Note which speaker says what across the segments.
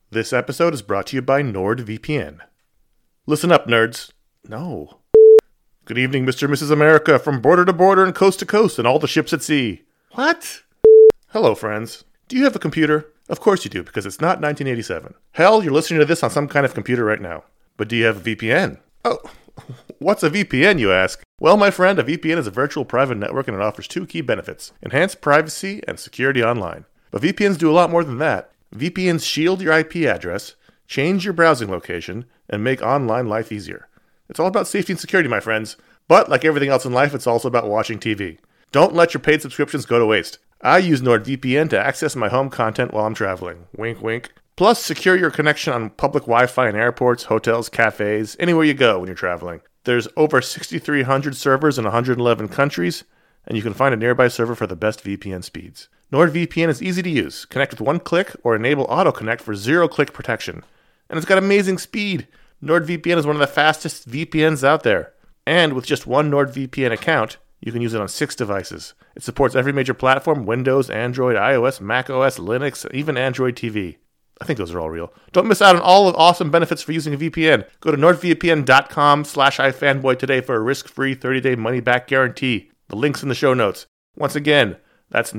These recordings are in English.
Speaker 1: This episode is brought to you by NordVPN. Listen up, nerds. No. Good evening, Mr. and Mrs. America, from border to border and coast to coast and all the ships at sea. What? Hello, friends. Do you have a computer? Of course you do, because it's not 1987. Hell, you're listening to this on some kind of computer right now. But do you have a VPN? Oh, what's a VPN, you ask? Well, my friend, a VPN is a virtual private network and it offers two key benefits: enhanced privacy and security online. But VPNs do a lot more than that. VPNs shield your IP address, change your browsing location, and make online life easier. It's all about safety and security, my friends. But like everything else in life, it's also about watching TV. Don't let your paid subscriptions go to waste. I use NordVPN to access my home content while I'm traveling. Wink, wink. Plus, secure your connection on public Wi-Fi in airports, hotels, cafes, anywhere you go when you're traveling. There's over 6,300 servers in 111 countries, and you can find a nearby server for the best VPN speeds. NordVPN is easy to use. Connect with one click or enable auto-connect for zero-click protection. And it's got amazing speed. NordVPN is one of the fastest VPNs out there. And with just one NordVPN account, you can use it on 6 devices. It supports every major platform: Windows, Android, iOS, macOS, Linux, even Android TV. I think those are all real. Don't miss out on all the awesome benefits for using a VPN. Go to nordvpn.com/ifanboy today for a risk-free 30-day money-back guarantee. The link's in the show notes. Once again, that's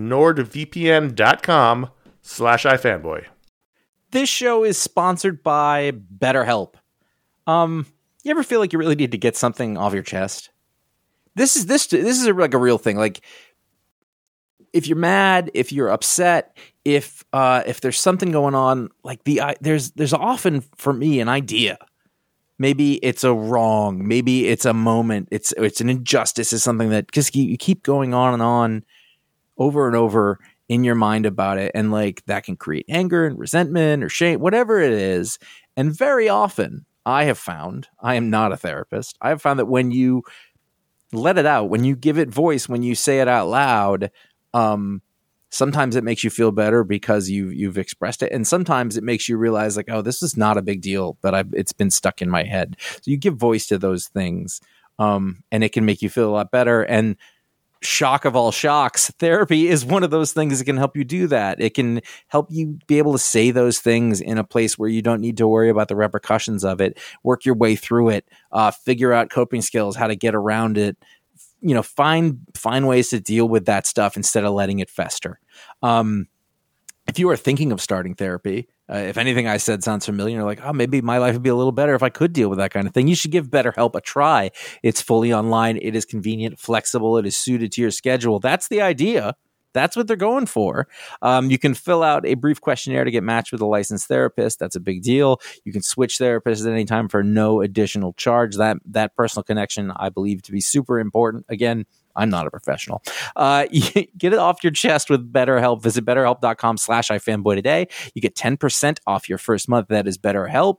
Speaker 1: nordvpn.com/ifanboy.
Speaker 2: This show is sponsored by BetterHelp. You ever feel like you really need to get something off your chest? This is like a real thing. Like, if you're mad, if you're upset, if there's something going on, like there's often for me an idea. Maybe it's a wrong, maybe it's a moment, it's an injustice, is something that just you keep going on and on over and over in your mind about it, and like that can create anger and resentment or shame, whatever it is. And very often, I have found, I am not a therapist, I have found that when you let it out, when you give it voice, when you say it out loud, sometimes it makes you feel better because you've expressed it, and sometimes it makes you realize like, oh, this is not a big deal, but it's been stuck in my head. So you give voice to those things, and it can make you feel a lot better. And shock of all shocks, therapy is one of those things that can help you do that. It can help you be able to say those things in a place where you don't need to worry about the repercussions of it, work your way through it, figure out coping skills, how to get around it, find ways to deal with that stuff instead of letting it fester. If you are thinking of starting therapy, if anything I said sounds familiar, you're like, oh, maybe my life would be a little better if I could deal with that kind of thing, you should give BetterHelp a try. It's fully online. It is convenient, flexible. It is suited to your schedule. That's the idea. That's what they're going for. You can fill out a brief questionnaire to get matched with a licensed therapist. That's a big deal. You can switch therapists at any time for no additional charge. That personal connection, I believe, to be super important. Again, I'm not a professional. Get it off your chest with BetterHelp. Visit BetterHelp.com/ifanboy today. You get 10% off your first month. That is BetterHelp,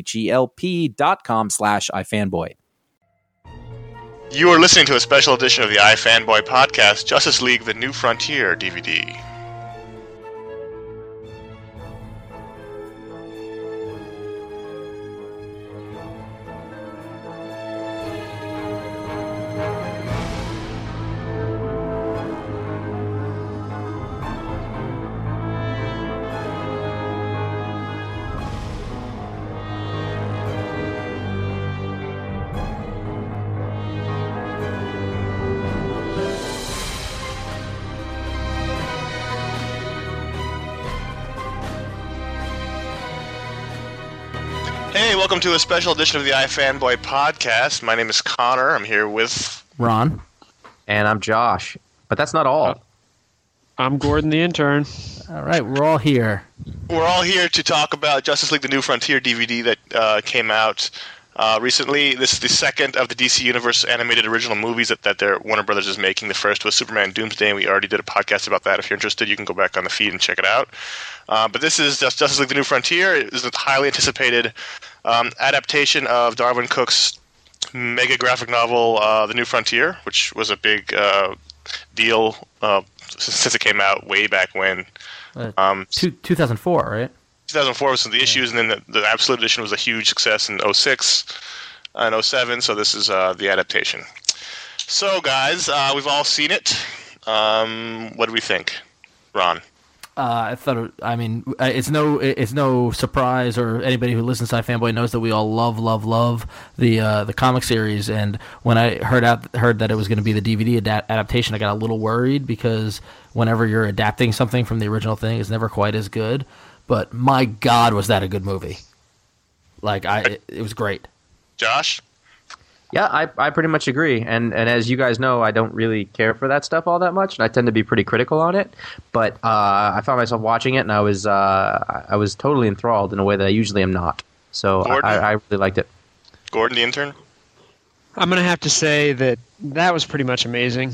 Speaker 2: HELP.com/ifanboy.
Speaker 1: You are listening to a special edition of the iFanboy podcast, Justice League: The New Frontier DVD. Hey, welcome to a special edition of the iFanboy podcast. My name is Connor. I'm here with
Speaker 2: Ron.
Speaker 3: And I'm Josh. But that's not all.
Speaker 4: I'm Gordon, the intern.
Speaker 2: All right, we're all here.
Speaker 1: We're all here to talk about Justice League: The New Frontier DVD that came out recently. This is the second of the DC Universe animated original movies that their Warner Brothers is making. The first was Superman Doomsday, and we already did a podcast about that. If you're interested, you can go back on the feed and check it out. But this is Justice League: The New Frontier. It is a highly anticipated adaptation of Darwin Cook's mega graphic novel, The New Frontier, which was a big deal since it came out way back when.
Speaker 2: 2004, right?
Speaker 1: 2004 was some of the issues, and then the Absolute Edition was a huge success in 06 and 07, so this is the adaptation. So, guys, we've all seen it. What do we think? Ron?
Speaker 5: I thought. I mean, it's no surprise, or anybody who listens to iFanboy knows that we all love the comic series. And when I heard that it was going to be the DVD adaptation, I got a little worried because whenever you're adapting something from the original thing, it's never quite as good. But my God, was that a good movie? Like it was great.
Speaker 6: Josh?
Speaker 3: Yeah, I pretty much agree. And as you guys know, I don't really care for that stuff all that much, and I tend to be pretty critical on it. But I found myself watching it, and I was totally enthralled in a way that I usually am not. So I really liked it.
Speaker 6: Gordon, the intern?
Speaker 4: I'm going to have to say that was pretty much amazing.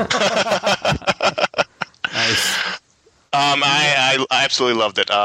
Speaker 5: Nice.
Speaker 6: I absolutely loved it.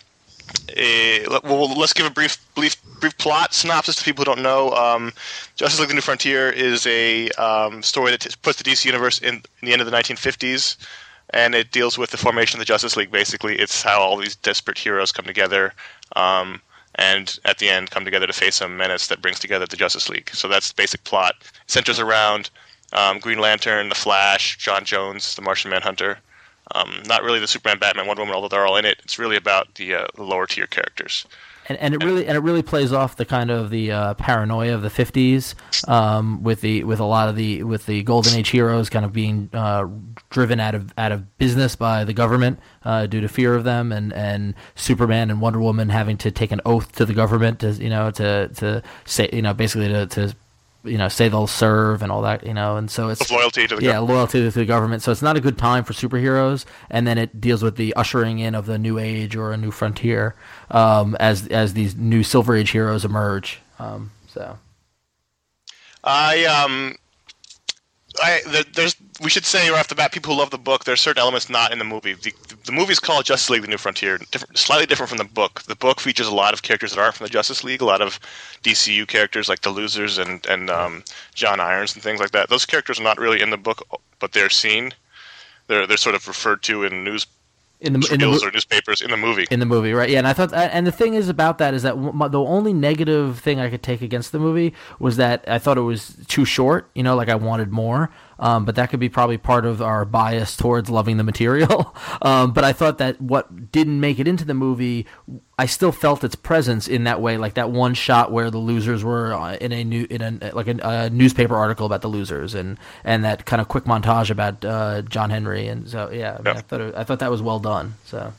Speaker 6: Well, let's give a brief plot synopsis to people who don't know. Justice League: The New Frontier is a story that puts the DC universe in the end of the 1950s, and it deals with the formation of the Justice League. Basically, it's how all these desperate heroes come together, and at the end come together to face a menace that brings together the Justice League. So that's the basic plot. It centers around Green Lantern, the Flash, John Jones, the Martian Manhunter. Not really the Superman, Batman, Wonder Woman, although they're all in it. It's really about the lower tier characters.
Speaker 5: And it really plays off the kind of the paranoia of the 50s with the Golden Age heroes kind of being driven out of business by the government due to fear of them, and Superman and Wonder Woman having to take an oath to the government to say basically to say they'll serve and all that, and so it's
Speaker 6: loyalty to the government.
Speaker 5: Loyalty to the government. So it's not a good time for superheroes, and then it deals with the ushering in of the new age or a new frontier as these new Silver Age heroes emerge.
Speaker 6: We should say right off the bat, people who love the book, there's certain elements not in the movie. The movie is called Justice League: The New Frontier, slightly different from the book. The book features a lot of characters that aren't from the Justice League, a lot of DCU characters like the Losers and John Irons and things like that. Those characters are not really in the book, but they're seen. They're sort of referred to in news or newspapers in the movie.
Speaker 5: In the movie, right? Yeah, and I thought, and the thing is about that is that the only negative thing I could take against the movie was that I thought it was too short. Like I wanted more. But that could be probably part of our bias towards loving the material. But I thought that what didn't make it into the movie, I still felt its presence in that way, like that one shot where the Losers were in a newspaper article about the Losers, and that kind of quick montage about John Henry, and so I thought that was well done. So,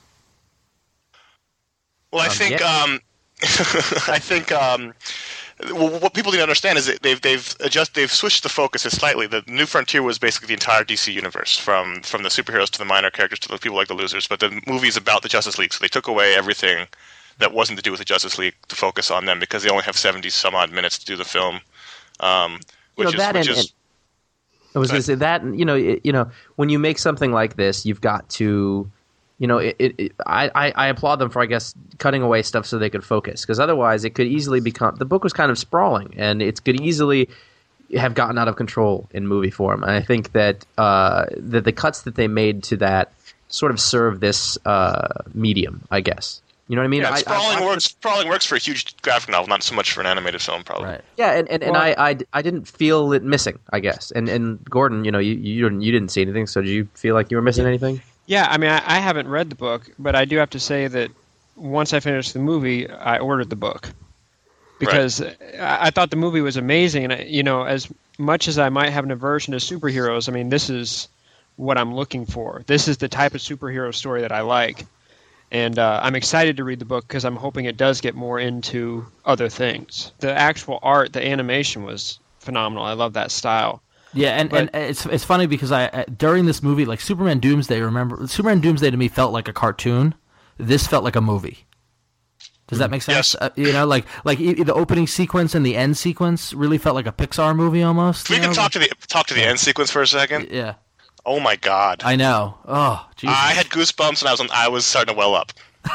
Speaker 6: well, I think. Well, what people need to understand is that they've switched the focus slightly. The New Frontier was basically the entire DC universe, from the superheroes to the minor characters to the people like the Losers. But the movie is about the Justice League, so they took away everything that wasn't to do with the Justice League to focus on them, because they only have 70 some odd minutes to do the film. I was
Speaker 3: going to say that, when you make something like this, you've got to. I applaud them for, I guess, cutting away stuff so they could focus, because otherwise it could easily become, the book was kind of sprawling, and it could easily have gotten out of control in movie form. And I think that that the cuts that they made to that sort of serve this medium, I guess. You know what I mean?
Speaker 6: Yeah, sprawling works for a huge graphic novel, not so much for an animated film, probably.
Speaker 5: Right.
Speaker 3: Yeah, and I didn't feel it missing, I guess. And Gordon, you didn't see anything, so did you feel like you were missing anything?
Speaker 4: Yeah, I mean, I haven't read the book, but I do have to say that once I finished the movie, I ordered the book. Because I thought the movie was amazing, and, as much as I might have an aversion to superheroes, I mean, this is what I'm looking for. This is the type of superhero story that I like. And I'm excited to read the book because I'm hoping it does get more into other things. The actual art, the animation was phenomenal. I love that style.
Speaker 5: Yeah, and it's funny because I during this movie, like Superman Doomsday to me felt like a cartoon. This felt like a movie. Does that make sense?
Speaker 6: Yes.
Speaker 5: Like the opening sequence and the end sequence really felt like a Pixar movie almost.
Speaker 6: We can talk to the end sequence for a second.
Speaker 5: Yeah.
Speaker 6: Oh my God.
Speaker 5: I know. Oh, Jesus.
Speaker 6: I had goosebumps and I was starting to well up.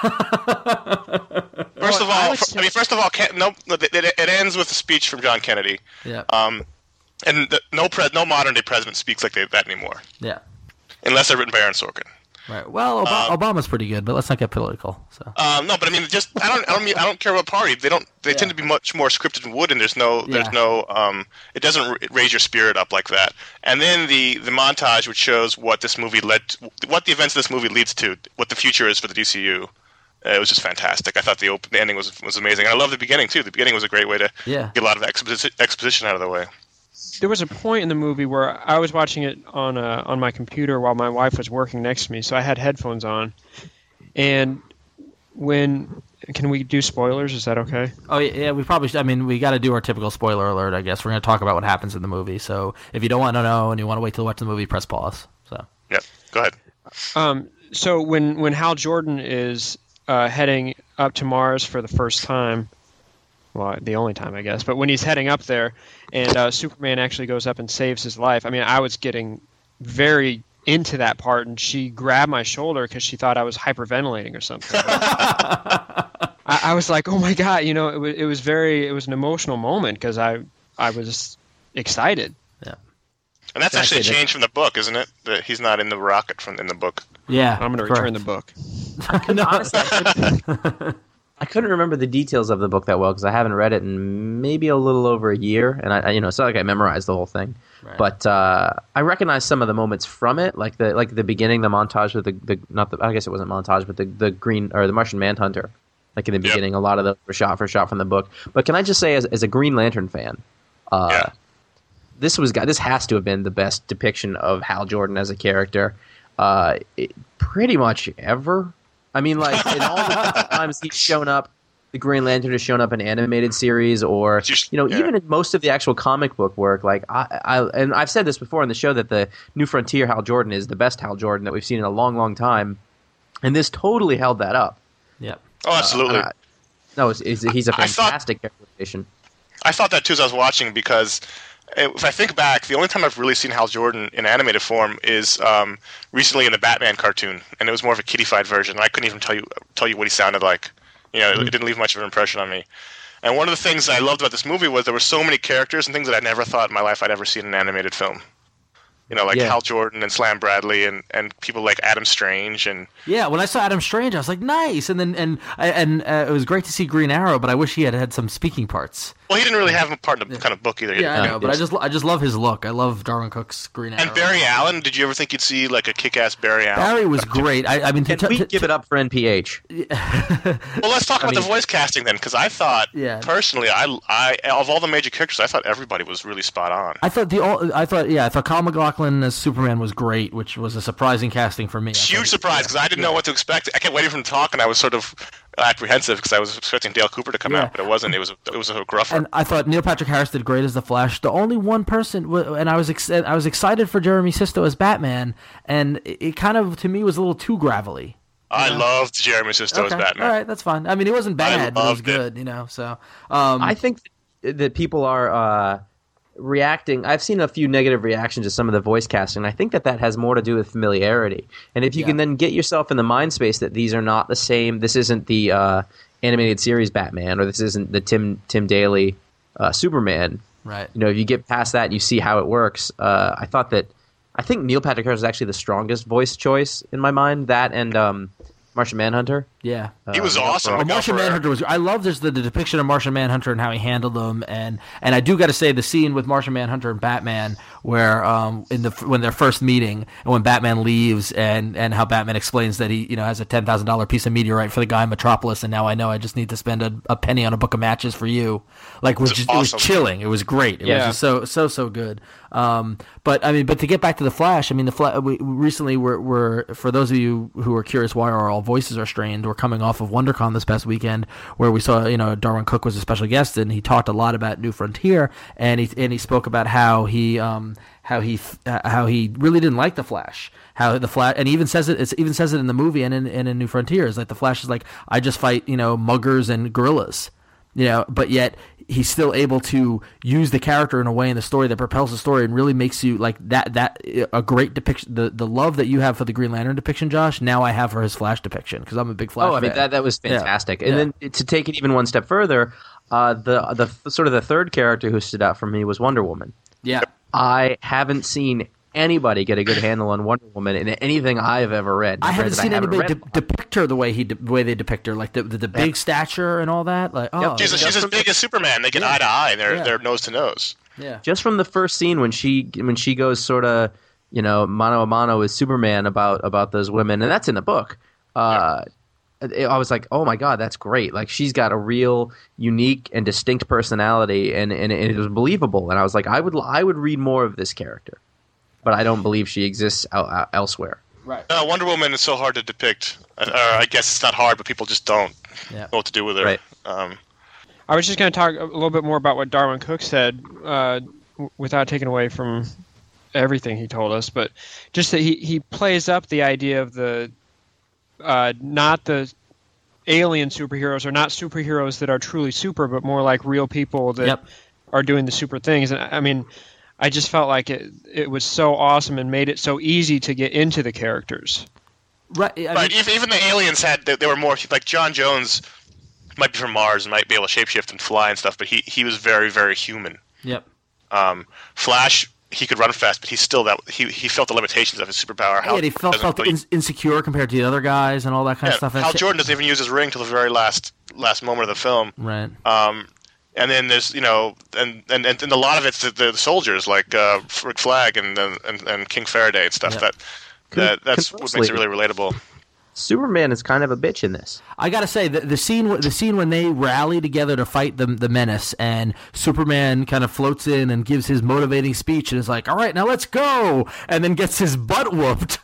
Speaker 6: First of all, it ends with a speech from John Kennedy.
Speaker 5: Yeah.
Speaker 6: And no modern day president speaks like that anymore.
Speaker 5: Yeah.
Speaker 6: Unless they're written by Aaron Sorkin.
Speaker 5: Right. Well, Obama's pretty good, but let's not get political. So.
Speaker 6: No, but I mean, just I don't care about party. They tend to be much more scripted and wood, and there's no it doesn't raise your spirit up like that. And then the montage which shows what this movie what the events of this movie leads to, what the future is for the DCU. It was just fantastic. I thought the ending was amazing. And I love the beginning too. The beginning was a great way to get a lot of exposition out of the way.
Speaker 4: There was a point in the movie where I was watching it on my computer while my wife was working next to me, so I had headphones on. And can we do spoilers? Is that okay?
Speaker 5: Oh yeah, we probably should. I mean, we got to do our typical spoiler alert. I guess we're going to talk about what happens in the movie. So if you don't want to know and you want to wait till watch the movie, press pause. So
Speaker 6: yeah, go ahead.
Speaker 4: So when Hal Jordan is heading up to Mars for the first time. Well, the only time, I guess. But when he's heading up there and Superman actually goes up and saves his life, I mean, I was getting very into that part, and she grabbed my shoulder because she thought I was hyperventilating or something. I was like, oh, my God. You know, it was an emotional moment because I was excited.
Speaker 5: Yeah.
Speaker 6: And that's actually a change from the book, isn't it? That he's not in the rocket in the book.
Speaker 5: Yeah.
Speaker 4: I'm going to return the book.
Speaker 3: Honestly, I couldn't remember the details of the book that well because I haven't read it in maybe a little over a year, and it's not like I memorized the whole thing. Right. But I recognize some of the moments from it, like the beginning, the montage with I guess it wasn't montage, but the green or the Martian Manhunter. Like in the beginning, a lot of those were shot for shot from the book. But can I just say, as a Green Lantern fan, this has to have been the best depiction of Hal Jordan as a character, pretty much ever. I mean, like, in all the times he's shown up, the Green Lantern has shown up in animated series or, even in most of the actual comic book work. Like, and I've said this before on the show that the New Frontier Hal Jordan is the best Hal Jordan that we've seen in a long, long time. And this totally held that up.
Speaker 5: Yep.
Speaker 6: Oh, absolutely.
Speaker 3: He's a fantastic characterization.
Speaker 6: I thought that, too, as I was watching, because if I think back, the only time I've really seen Hal Jordan in animated form is recently in the Batman cartoon, and it was more of a kiddified version. I couldn't even tell you what he sounded like. It didn't leave much of an impression on me. And one of the things I loved about this movie was there were so many characters and things that I never thought in my life I'd ever see in an animated film. Hal Jordan and Slam Bradley and people like Adam Strange and
Speaker 5: when I saw Adam Strange, I was like, nice. And then it was great to see Green Arrow, but I wish he had some speaking parts.
Speaker 6: Well, he didn't really have a part in the kind of book either.
Speaker 5: Yeah, I know, but I just love his look. I love Darwin Cook's Green Arrow.
Speaker 6: And Barry Allen, did you ever think you'd see like a kick-ass Barry Allen?
Speaker 5: Barry was great. I mean,
Speaker 3: can we give it up for NPH?
Speaker 6: Well, let's talk about the voice casting then, because I thought personally, I of all the major characters, I thought everybody was really spot on.
Speaker 5: I thought Kyle MacLachlan as Superman was great, which was a surprising casting for me.
Speaker 6: Huge surprise because I didn't know what to expect. I kept waiting for him to talk, and I was sort of apprehensive because I was expecting Dale Cooper to come out, but it wasn't. It was a gruffer.
Speaker 5: And I thought Neil Patrick Harris did great as the Flash. The only one person, and I was excited for Jeremy Sisto as Batman, and it kind of to me was a little too gravelly.
Speaker 6: I loved Jeremy Sisto as Batman.
Speaker 5: All right, that's fine. I mean, it wasn't bad, but it was good. So
Speaker 3: I think that people are reacting. I've seen a few negative reactions to some of the voice casting. I think that has more to do with familiarity. And if you can then get yourself in the mind space that these are not the same, this isn't the animated series Batman, or this isn't the Tim Daly Superman.
Speaker 5: Right.
Speaker 3: If you get past that, you see how it works. I think Neil Patrick Harris is actually the strongest voice choice in my mind. That and Martian Manhunter.
Speaker 5: Yeah,
Speaker 6: he was awesome.
Speaker 5: Martian Manhunter was. I love the depiction of Martian Manhunter and how he handled them, and I do got to say the scene with Martian Manhunter and Batman, where when they're first meeting and when Batman leaves, and how Batman explains that he has a $10,000 piece of meteorite for the guy in Metropolis, and now I know I just need to spend a penny on a book of matches for you. Like, it was chilling. It was great. It was just so good. But to get back to the Flash, I mean, we recently were for those of you who are curious why our all voices are strained, we're coming off of WonderCon this past weekend, where we saw Darwin Cook was a special guest, and he talked a lot about New Frontier, and he spoke about how he really didn't like the Flash, how the Flash, and he even says it in the movie and in New Frontier, is like the Flash is like, I just fight muggers and gorillas. But yet he's still able to use the character in a way in the story that propels the story and really makes you like that a great depiction. The love that you have for the Green Lantern depiction, Josh, now I have for his Flash depiction, because I'm a big Flash fan.
Speaker 3: I mean, that was fantastic. And then to take it even one step further, the sort of the third character who stood out for me was Wonder Woman.
Speaker 5: Yeah.
Speaker 3: I haven't seen anybody get a good handle on Wonder Woman in anything I've ever read.
Speaker 5: I haven't seen anybody
Speaker 3: read.
Speaker 5: depict her the way they depict her, like the big stature and all that. Like, oh,
Speaker 6: She's as big as Superman. They get eye to eye, and they're nose to nose.
Speaker 5: yeah.
Speaker 3: Just from the first scene when she goes sort of, mano a mano with Superman about those women, and that's in the book. I was like, oh my god, that's great! Like she's got a real unique and distinct personality, and it was believable. And I was like, I would read more of this character, but I don't believe she exists elsewhere.
Speaker 5: Right.
Speaker 6: Wonder Woman is so hard to depict. I guess it's not hard, but people just don't know what to do with her.
Speaker 3: Right.
Speaker 4: I was just going to talk a little bit more about what Darwin Cook said, without taking away from everything he told us, but just that he plays up the idea of the not the alien superheroes, or not superheroes that are truly super, but more like real people that are doing the super things. And I mean, I just felt like it was so awesome and made it so easy to get into the characters.
Speaker 5: Right.
Speaker 6: Even the aliens they were more like John Jones might be from Mars and might be able to shapeshift and fly and stuff, but he was very, very human.
Speaker 5: Yep.
Speaker 6: Flash, he could run fast, but he felt the limitations of his superpower.
Speaker 5: He felt insecure compared to the other guys and all that kind of stuff.
Speaker 6: Hal Jordan doesn't even use his ring till the very last moment of the film.
Speaker 5: Right.
Speaker 6: And then there's and a lot of it's the soldiers like Rick Flag and King Faraday and stuff. That's what makes it really relatable.
Speaker 3: Superman is kind of a bitch in this.
Speaker 5: I gotta say the scene when they rally together to fight the menace, and Superman kind of floats in and gives his motivating speech and is like, "All right, now let's go," and then gets his butt whooped.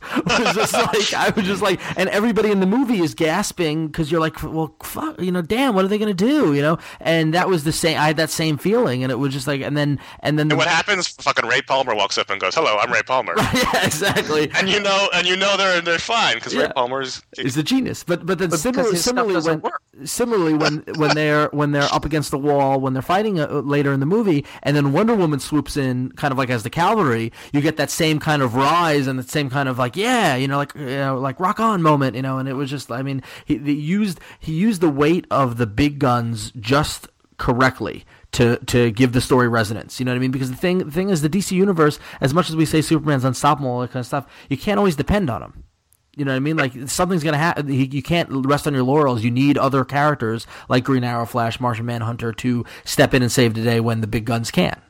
Speaker 5: I was just like, and everybody in the movie is gasping because you're like, well, fuck, damn, what are they gonna do, And that was the same. I had that same feeling, and it was just like, and then
Speaker 6: what happens? Fucking Ray Palmer walks up and goes, "Hello, I'm Ray Palmer."
Speaker 5: Yeah, exactly.
Speaker 6: And they're fine because Ray Palmer
Speaker 5: is the genius. But then similarly when they're up against the wall, when they're fighting later in the movie, and then Wonder Woman swoops in kind of like as the cavalry, you get that same kind of rise and the same kind of like like rock on moment, and it was just, I mean, he used the weight of the big guns just correctly to give the story resonance. You know what I mean? Because the thing is, the DC universe, as much as we say Superman's unstoppable, all that kind of stuff, you can't always depend on him. You know what I mean? Like, something's going to happen. You can't rest on your laurels. You need other characters like Green Arrow, Flash, Martian Manhunter to step in and save the day when the big guns can't,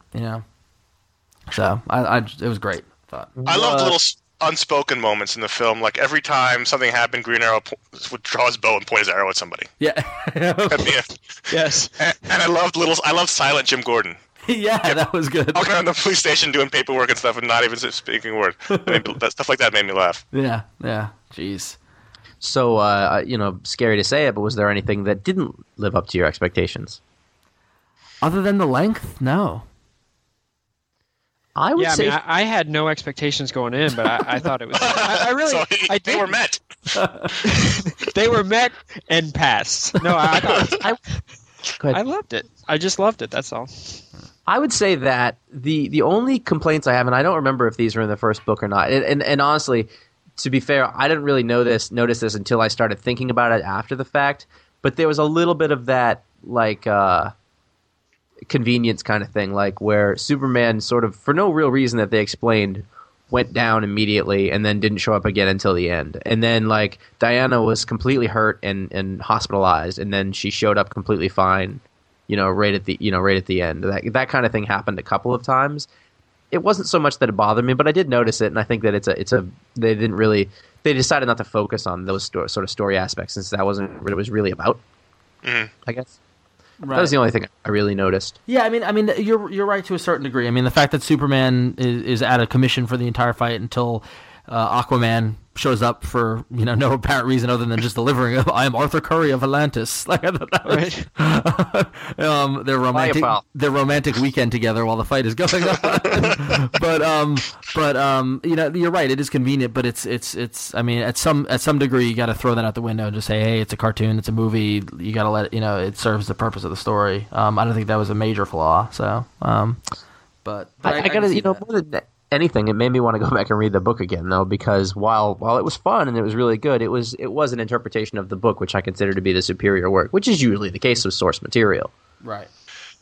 Speaker 5: So, it was great.
Speaker 6: I loved little unspoken moments in the film. Like, every time something happened, Green Arrow would draw his bow and point his arrow at somebody.
Speaker 5: Yeah.
Speaker 6: Yes. And I loved silent Jim Gordon.
Speaker 5: Yeah, that was good.
Speaker 6: Walking around the police station doing paperwork and stuff and not even speaking a word. Stuff like that made me laugh.
Speaker 5: Yeah. Jeez.
Speaker 3: So, scary to say it, but was there anything that didn't live up to your expectations?
Speaker 5: Other than the length? No.
Speaker 3: I would say...
Speaker 4: I had no expectations going in, but I thought it was... I really...
Speaker 6: They were met.
Speaker 4: They were met and passed. No, I thought... I loved it. I just loved it, that's all.
Speaker 3: I would say that the only complaints I have, and I don't remember if these were in the first book or not, and honestly, to be fair, I didn't really notice this until I started thinking about it after the fact, but there was a little bit of that, like, convenience kind of thing, like where Superman sort of, for no real reason that they explained, went down immediately and then didn't show up again until the end. And then, like, Diana was completely hurt and hospitalized, and then she showed up completely fine, right at the end. That kind of thing happened a couple of times. It wasn't so much that it bothered me, but I did notice it, and I think that they decided not to focus on those sort of story aspects, since that wasn't what it was really about. Mm-hmm. I guess. Right. That was the only thing I really noticed.
Speaker 5: Yeah, I mean, you're right to a certain degree. I mean, the fact that Superman is out of commission for the entire fight until Aquaman shows up for no apparent reason other than just delivering "I am Arthur Curry of Atlantis." Like, I thought that was, their romantic weekend together while the fight is going on. but you're right. It is convenient, but it's. I mean, at some degree, you got to throw that out the window and just say, hey, it's a cartoon, it's a movie. You got to let it. It serves the purpose of the story. I don't think that was a major flaw. So, but
Speaker 3: I got to more than anything, it made me want to go back and read the book again, though, because while it was fun and it was really good, it was an interpretation of the book which I consider to be the superior work, which is usually the case with source material.
Speaker 5: Right.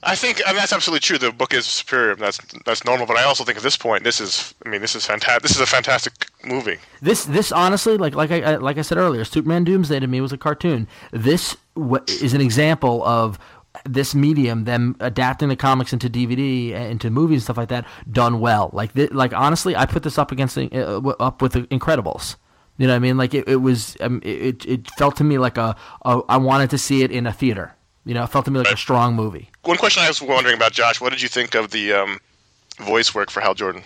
Speaker 6: I think that's absolutely true. The book is superior. That's normal. But I also think at this point, this is fantastic. This is a fantastic movie.
Speaker 5: This honestly, like I said earlier, Superman Doomsday to me was a cartoon. This is an example of this medium, them adapting the comics into DVD, into movies and stuff like that, done well. Like honestly, I put this up against up with the Incredibles. You know what I mean? Like it was. It felt to me like I wanted to see it in a theater. You know, it felt to me like a strong movie.
Speaker 6: One question I was wondering about, Josh, what did you think of the voice work for Hal Jordan?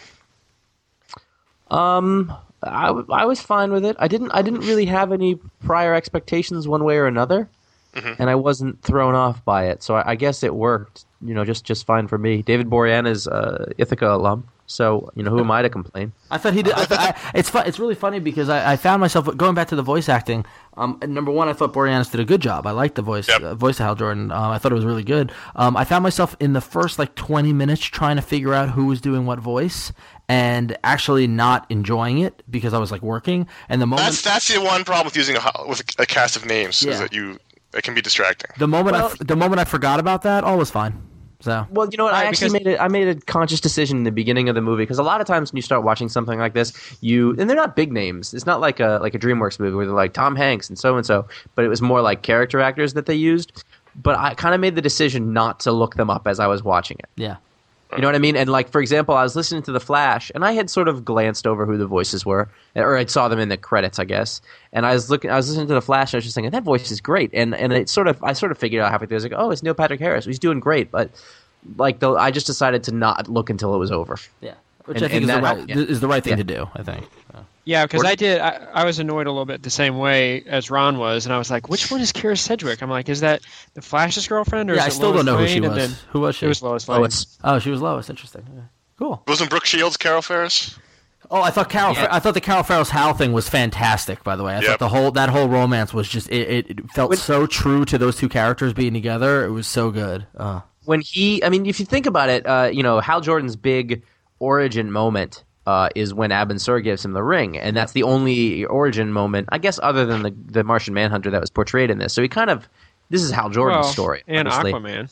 Speaker 3: I was fine with it. I didn't really have any prior expectations one way or another, and I wasn't thrown off by it. So I guess it worked, just fine for me. David Boreanaz's Ithaca alum. So, who am I to complain?
Speaker 5: I thought he did. It's really funny because I found myself going back to the voice acting. Number one, I thought Boreanaz did a good job. I liked the voice of Hal Jordan. I thought it was really good. I found myself in the first 20 minutes trying to figure out who was doing what voice, and actually not enjoying it because I was working. And the moment
Speaker 6: that's the one problem with using a cast of names is that it can be distracting.
Speaker 5: The moment I forgot about that, all was fine. So.
Speaker 3: Well, you know what? I made a conscious decision in the beginning of the movie because a lot of times when you start watching something like this, and they're not big names. It's not like a DreamWorks movie where they're like Tom Hanks and so, but it was more like character actors that they used. But I kind of made the decision not to look them up as I was watching it.
Speaker 5: Yeah.
Speaker 3: You know what I mean? And for example, I was listening to The Flash, and I had sort of glanced over who the voices were, or I saw them in the credits, I guess. And I was listening to The Flash, and I was just thinking that voice is great. And I sort of figured out halfway through. I was like, oh, it's Neil Patrick Harris. He's doing great. But I just decided to not look until it was over.
Speaker 5: Yeah, which I think is the right thing to do. I think.
Speaker 4: Yeah, because I was annoyed a little bit the same way as Ron was, and I was like, which one is Kira Sedgwick? I'm like, is that the Flash's girlfriend? Or is
Speaker 5: I
Speaker 4: it
Speaker 5: still
Speaker 4: Lois
Speaker 5: don't know
Speaker 4: Lane?
Speaker 5: who she was. Who was she?
Speaker 4: It was Lois Lane.
Speaker 5: Oh, she was Lois. Interesting. Yeah. Cool.
Speaker 6: Wasn't Brooke Shields Carol Ferris?
Speaker 5: Oh, I thought I thought the Carol Ferris Hal thing was fantastic. By the way, I thought that whole romance was just it felt so true to those two characters being together. It was so good.
Speaker 3: When if you think about it, Hal Jordan's big origin moment is when Abin Sur gives him the ring, and that's the only origin moment, I guess, other than the Martian Manhunter that was portrayed in this. So this is Hal Jordan's story,
Speaker 4: and
Speaker 3: honestly.
Speaker 4: Aquaman.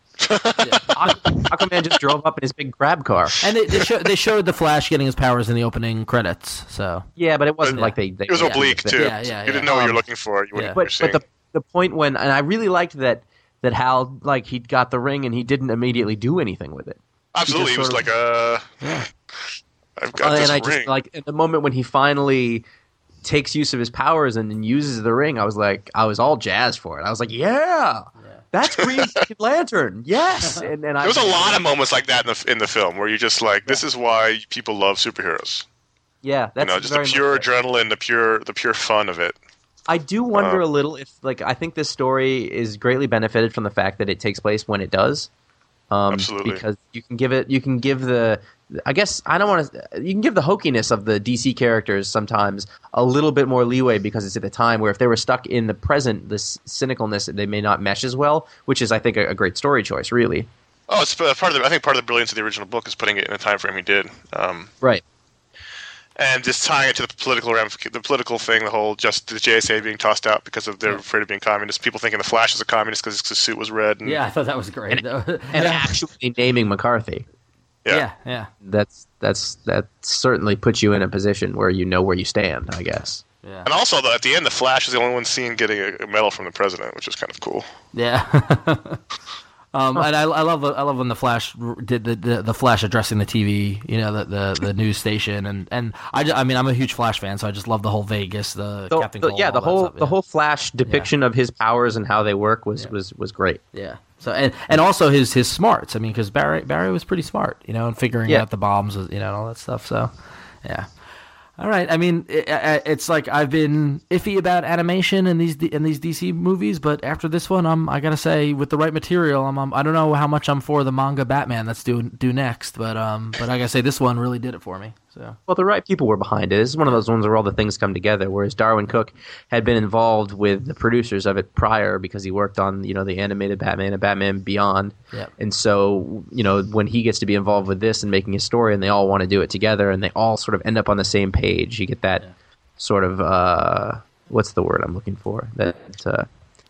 Speaker 3: Aquaman just drove up in his big crab car,
Speaker 5: and they showed the Flash getting his powers in the opening credits. So
Speaker 3: yeah, but it wasn't like they.
Speaker 6: It was oblique too.
Speaker 5: Yeah,
Speaker 6: you didn't know what you were looking for.
Speaker 3: But the point when, and I really liked that Hal he got the ring and he didn't immediately do anything with it.
Speaker 6: Absolutely, he was like I've got this ring.
Speaker 3: At the moment when he finally takes use of his powers and then uses the ring, I was all jazzed for it. I was like, yeah. That's Green Lantern, yes. And
Speaker 6: there was a lot of moments like that in the film where you're just like, this is why people love superheroes.
Speaker 3: Yeah, that's
Speaker 6: just the pure adrenaline, the pure fun of it.
Speaker 3: I do wonder a little if, I think this story is greatly benefited from the fact that it takes place when it does.
Speaker 6: Absolutely,
Speaker 3: because you can give the hokiness of the DC characters sometimes a little bit more leeway because it's at the time where if they were stuck in the present, this cynicalness, they may not mesh as well, which is, I think, a great story choice, really.
Speaker 6: Oh, it's part of the brilliance of the original book is putting it in the time frame he did.
Speaker 3: Right.
Speaker 6: And just tying it to the political thing, the whole the JSA being tossed out because they're afraid of being communist. People thinking the Flash is a communist because his suit was red.
Speaker 5: Yeah, I thought that was great.
Speaker 3: And actually naming McCarthy.
Speaker 5: Yeah.
Speaker 3: That certainly puts you in a position where you know where you stand, I guess.
Speaker 5: Yeah.
Speaker 6: And also, at the end, the Flash is the only one seen getting a medal from the president, which is kind of cool.
Speaker 5: Yeah. And I love when the Flash did the Flash addressing the TV, the news station, and I'm a huge Flash fan, so I just love the whole Vegas, Captain Cold,
Speaker 3: the whole Flash depiction of his powers and how they work was great.
Speaker 5: Yeah. So and also his smarts. I mean, because Barry was pretty smart, and figuring out the bombs, and all that stuff. So, yeah. All right. I mean, it's like I've been iffy about animation in these DC movies, but after this one, I gotta say, with the right material, I don't know how much I'm for the manga Batman that's due next, but I gotta say this one really did it for me. So.
Speaker 3: Well, the right people were behind it. This is one of those ones where all the things come together. Whereas Darwin Cook had been involved with the producers of it prior because he worked on the animated Batman and Batman Beyond.
Speaker 5: Yep.
Speaker 3: And so when he gets to be involved with this and making his story, and they all want to do it together, and they all sort of end up on the same page, you get that sort of what's the word I'm looking for? That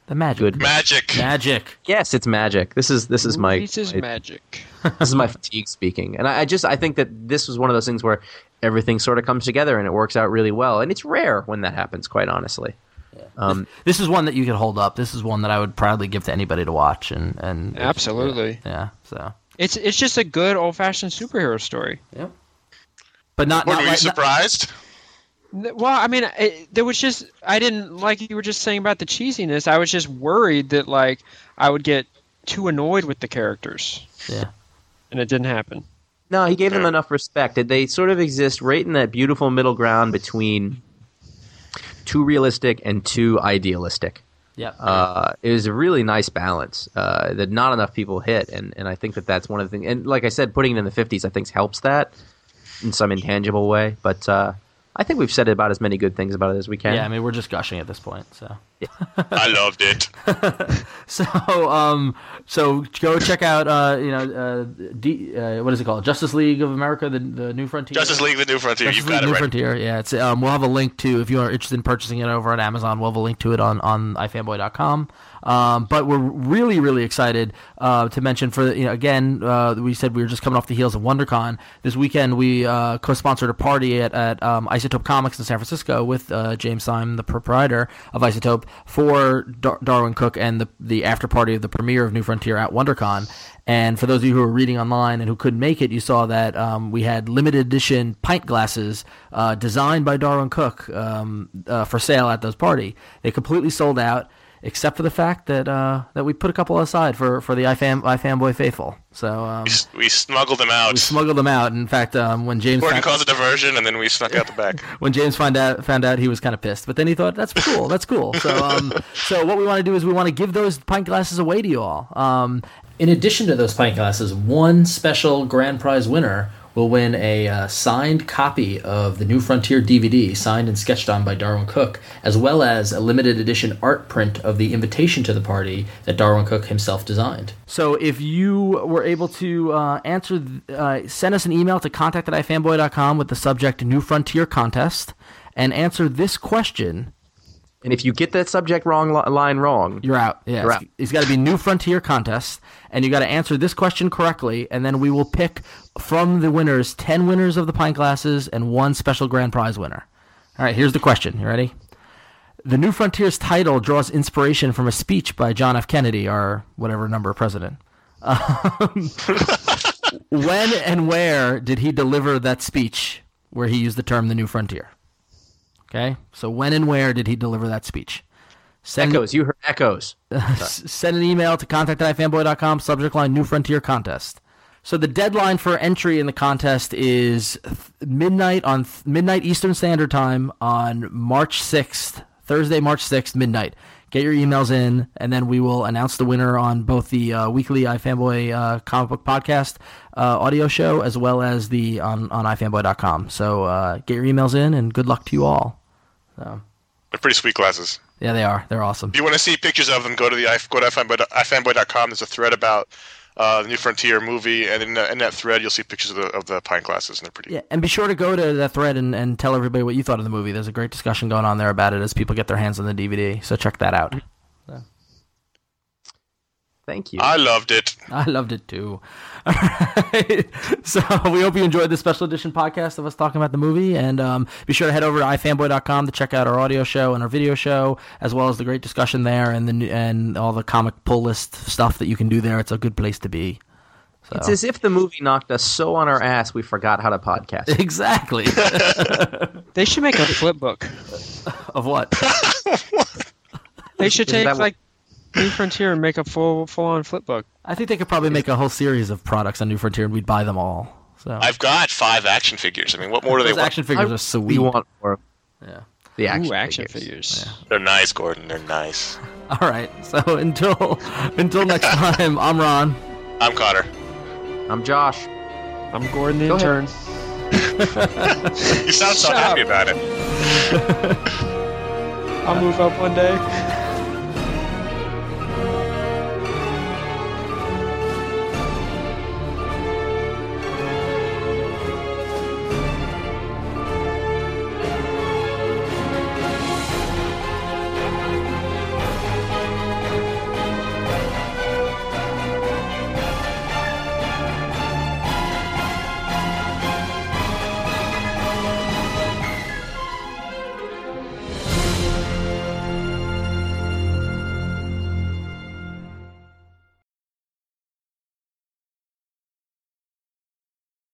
Speaker 5: The magic.
Speaker 3: Good.
Speaker 6: Magic.
Speaker 3: Yes, it's magic. This is my
Speaker 4: This is magic.
Speaker 3: this is my fatigue speaking, and I think that this was one of those things where everything sort of comes together and it works out really well, and it's rare when that happens, quite honestly.
Speaker 5: This is one that you could hold up. This is one that I would proudly give to anybody to watch, and
Speaker 4: Absolutely.
Speaker 5: yeah. So
Speaker 4: It's just a good old-fashioned superhero story.
Speaker 5: yeah, but not.
Speaker 6: Were
Speaker 5: not
Speaker 6: you
Speaker 5: like,
Speaker 6: surprised?
Speaker 4: Well, I mean, there was just I didn't like you were just saying about the cheesiness. I was just worried that like I would get too annoyed with the characters,
Speaker 5: yeah.
Speaker 4: and it didn't happen.
Speaker 3: No, he gave them enough respect. They sort of exist right in that beautiful middle ground between too realistic and too idealistic.
Speaker 5: Yeah.
Speaker 3: It was a really nice balance that not enough people hit, and I think that's one of the things. And like I said, putting it in the 50s, I think helps that in some intangible way. But I think we've said about as many good things about it as we can.
Speaker 5: Yeah, I mean, we're just gushing at this point, so.
Speaker 6: I loved it.
Speaker 5: So go check out, what is it called? Justice League of America, the New Frontier.
Speaker 6: Justice League: The New Frontier.
Speaker 5: Justice
Speaker 6: You've
Speaker 5: League
Speaker 6: got it
Speaker 5: New
Speaker 6: right.
Speaker 5: Frontier. Yeah, it's we'll have a link to if you are interested in purchasing it over at Amazon. We'll have a link to it on ifanboy.com. But we're really, really excited to mention we said we were just coming off the heels of WonderCon. This weekend we co-sponsored a party at Isotope Comics in San Francisco with James Syme, the proprietor of Isotope, for Darwin Cook and the after party of the premiere of New Frontier at WonderCon. And for those of you who were reading online and who couldn't make it, you saw that we had limited edition pint glasses designed by Darwin Cook for sale at those party. They completely sold out, except for the fact that we put a couple aside for the iFanboy faithful. So
Speaker 6: We smuggled them out.
Speaker 5: we smuggled them out. In fact, when James
Speaker 6: Gordon caused a diversion, and then we snuck out the back.
Speaker 5: when James found out, he was kind of pissed. But then he thought, that's cool. That's cool. So so what we want to do is we want to give those pint glasses away to you all. In addition to those pint glasses, one special grand prize winner will win a signed copy of the New Frontier DVD, signed and sketched on by Darwin Cook, as well as a limited edition art print of the invitation to the party that Darwin Cook himself designed. So if you were able to send us an email to contact@ifanboy.com with the subject New Frontier Contest and answer this question.
Speaker 3: And if you get that subject line wrong,
Speaker 5: You're out. Yeah,
Speaker 3: You're out.
Speaker 5: It's got to be New Frontier Contest, and you got to answer this question correctly, and then we will pick from the winners 10 winners of the pint glasses and one special grand prize winner. All right, here's the question. You ready? The New Frontier's title draws inspiration from a speech by John F. Kennedy, our whatever number president. When and where did he deliver that speech where he used the term the New Frontier? Okay, so when and where did he deliver that speech?
Speaker 3: echoes. You heard echoes.
Speaker 5: Send an email to contact@ifanboy.com, subject line New Frontier Contest. So the deadline for entry in the contest is midnight Eastern Standard Time on March 6th, Thursday, March 6th, midnight. Get your emails in, and then we will announce the winner on both the weekly iFanboy comic book podcast audio show as well as on ifanboy.com. So get your emails in, and good luck to you all. So.
Speaker 6: They're pretty sweet glasses.
Speaker 5: Yeah, they are. They're awesome.
Speaker 6: If you want to see pictures of them, go to ifanboy.com. There's a thread about the New Frontier movie, and in that thread, you'll see pictures of the pint glasses, and they're pretty.
Speaker 5: Yeah, and be sure to go to that thread and tell everybody what you thought of the movie. There's a great discussion going on there about it as people get their hands on the DVD. So check that out.
Speaker 3: Thank you.
Speaker 6: I loved it.
Speaker 5: I loved it too. All right. So we hope you enjoyed this special edition podcast of us talking about the movie. And be sure to head over to ifanboy.com to check out our audio show and our video show, as well as the great discussion there and all the comic pull list stuff that you can do there. It's a good place to be. So.
Speaker 3: It's as if the movie knocked us so on our ass we forgot how to podcast.
Speaker 5: Exactly.
Speaker 4: They should make a flip book.
Speaker 5: Of what?
Speaker 4: They should take
Speaker 3: that
Speaker 4: like New Frontier and make a full-on flip book.
Speaker 5: I think they could probably make a whole series of products on New Frontier and we'd buy them all. So
Speaker 6: I've got 5 action figures. I mean, what more do they
Speaker 5: those
Speaker 6: want?
Speaker 5: action figures are
Speaker 3: We
Speaker 5: sweet.
Speaker 3: want more.
Speaker 5: Yeah.
Speaker 3: The action,
Speaker 4: Action
Speaker 3: figures.
Speaker 4: figures.
Speaker 5: Yeah.
Speaker 6: They're nice, Gordon. They're nice.
Speaker 5: All right. So until next time, I'm Ron.
Speaker 6: I'm Cotter.
Speaker 3: I'm Josh.
Speaker 4: I'm Gordon the
Speaker 3: Go ahead.
Speaker 4: intern.
Speaker 6: You sound so
Speaker 4: Shut
Speaker 6: happy
Speaker 4: up.
Speaker 6: about it.
Speaker 4: I'll move up one day.